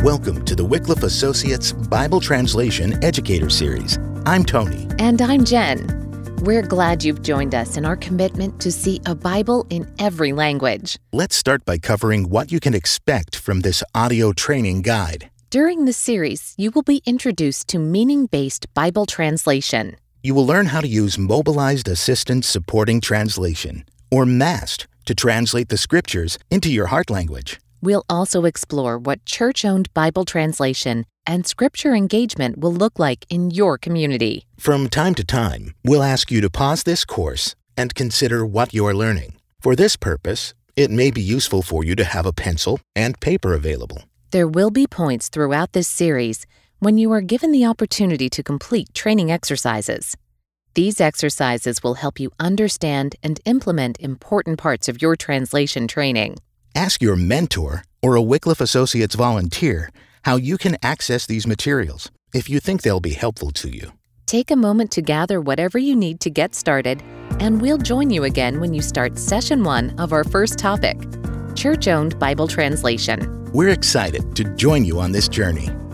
Welcome to the Wycliffe Associates Bible Translation Educator Series. I'm Tony. And I'm Jen. We're glad you've joined us in our commitment to see a Bible in every language. Let's start by covering what you can expect from this audio training guide. During this series, you will be introduced to meaning-based Bible translation. You will learn how to use Mobilized Assistant Supporting Translation, or MAST, to translate the scriptures into your heart language. We'll also explore what church-owned Bible translation and scripture engagement will look like in your community. From time to time, we'll ask you to pause this course and consider what you're learning. For this purpose, it may be useful for you to have a pencil and paper available. There will be points throughout this series when you are given the opportunity to complete training exercises. These exercises will help you understand and implement important parts of your translation training. Ask your mentor or a Wycliffe Associates volunteer how you can access these materials if you think they'll be helpful to you. Take a moment to gather whatever you need to get started, and we'll join you again when you start Session 1 of our first topic, Church-Owned Bible Translation. We're excited to join you on this journey.